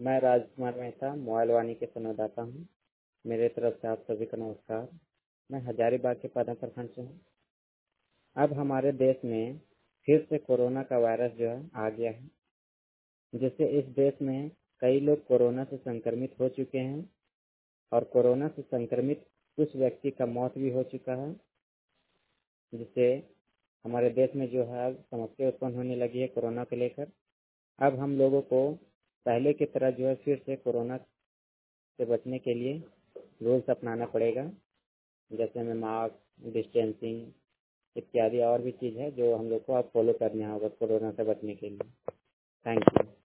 मैं राजकुमार मेहता मोबाइल वाणी के संवाददाता हूँ। मेरे तरफ से आप सभी को नमस्कार। मैं हजारीबाग के पदम प्रखंड से हूँ। अब हमारे देश में फिर से कोरोना का वायरस जो है आ गया है, जिससे इस देश में कई लोग कोरोना से संक्रमित हो चुके हैं और कोरोना से संक्रमित कुछ व्यक्ति का मौत भी हो चुका है, जिससे हमारे देश में जो है समस्या उत्पन्न होने लगी है कोरोना को लेकर। अब हम लोगों को पहले की तरह जो है फिर से कोरोना से बचने के लिए रूल्स अपनाना पड़ेगा, जैसे हमें मास्क, डिस्टेंसिंग इत्यादि और भी चीज़ है जो हम लोग को अब फॉलो करना होगा कोरोना से बचने के लिए। Thank you.